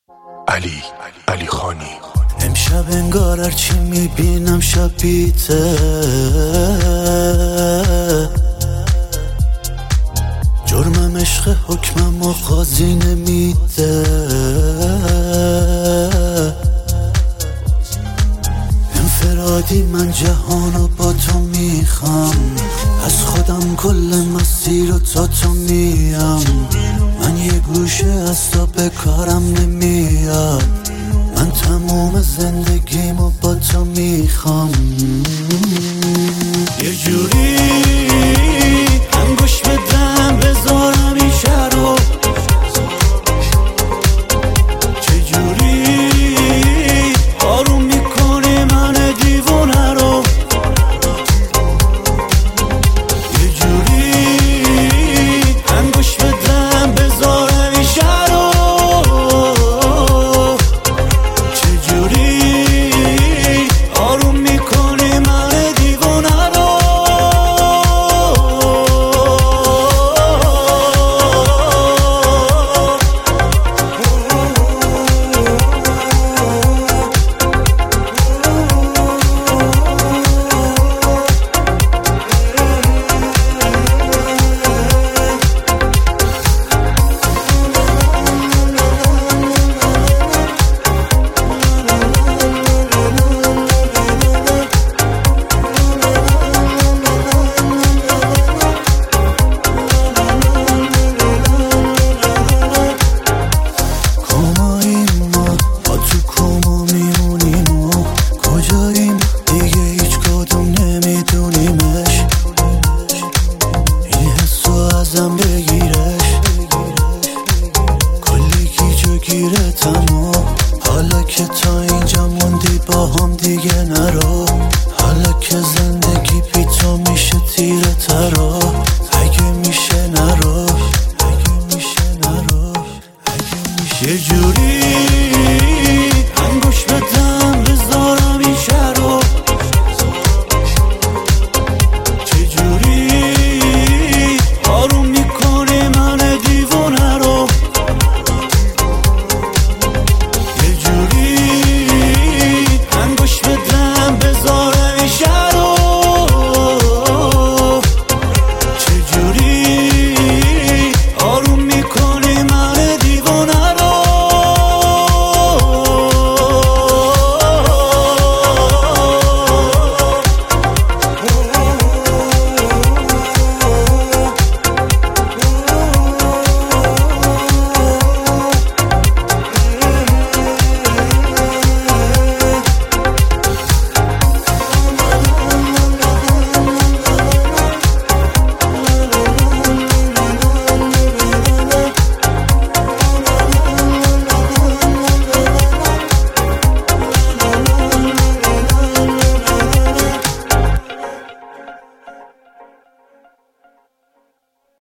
علی خانی. امشب انگار هرچی میبینم شبیته، جرمم عشق حکمم و قاضی نمیده. انفرادی من جهانو با تو میخوام، از خودم کل مسیر و تو میم. من یه گوشه از تو به کارم نمیاد، من تموم زندگیمو با تو میخوام. یه جوری انگوش بدم بذارم این شهر رو، چجوری آروم میکنی من دیوونه رو. یه جوری انگوش بدم بذارم این شهر رو، آروم میکنی من دیوونه رو. حالا که تا اینجا موندی با هم دیگه نرو، حالا که زندگی بی تو میشه تیره ترا. اگه میشه نرو، اگه میشه نرو، اگه میشه. یه جوری